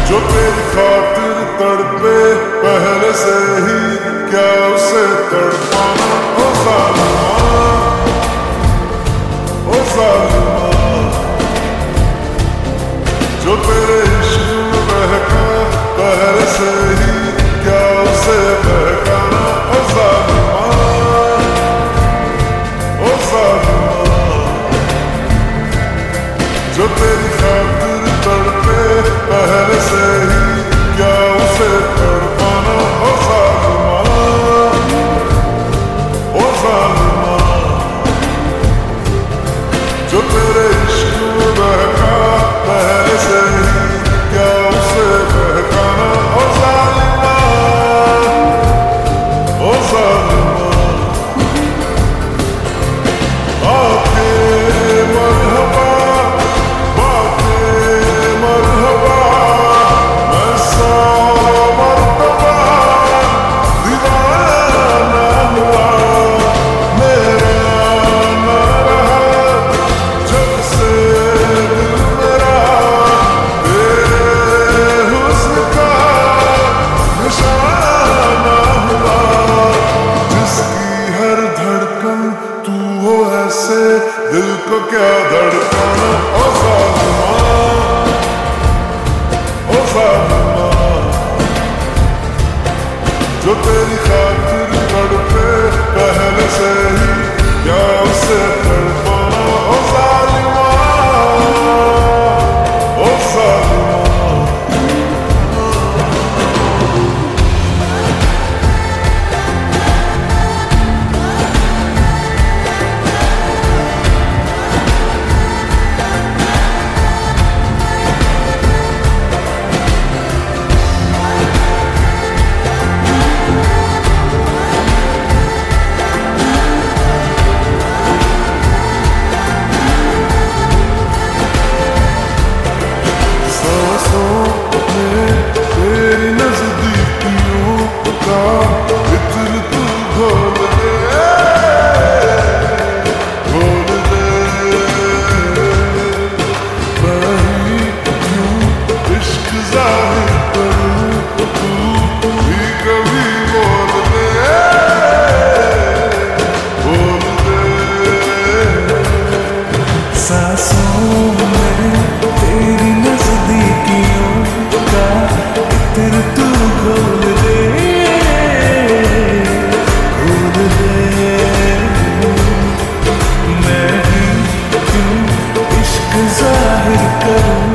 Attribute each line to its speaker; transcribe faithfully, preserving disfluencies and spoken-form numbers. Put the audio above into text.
Speaker 1: जो तेरी खातिर तड़पे पहले से ही, क्या उसे तड़पाना। ओ जालिमा, ओ जालिमा, जो तेरे इश्क में बहका पहले से ही, क्या उसे बहकाना। ओ जालिमा, ओ जालिमा, जो तेरी खातिर तड़पे पहले से ही, क्या उसे तड़पाना। ओ जालिमा, ओ जालिमा, जो तेरे इश्क में बहका पहले से ही, क्या उसे बहकाना। ओ जालिमा, ओ जालिमा, आके मरहबा, बाके मरहबा, मैं सौ मरतबा दीवाना हुआ, मेरा ना रहा जब से दिल मेरा, तेरे हुस्न का निशाना हुआ, जिसकी हर धड़कन तू हो ऐसे, दिल को क्या धड़काना। ओ जालिमा, ओ जालिमा, जो तेरी खातिर तड़पे पहले से ही, क्या उसे तड़पाना। ओ जालिमा, ओ जालिमा, सांसों में तेरी नजदीकियों का इत्र तू घोल दे, घोल दे, मैं ही क्यों इश्क जाहिर करूं, तू भी कभी बोल दे, बोल दे।
Speaker 2: सांसों में तेरी नजदीकियों का इत्र तू घोल दे, घोल दे, मैं ही क्यों इश्क जाहिर करूं,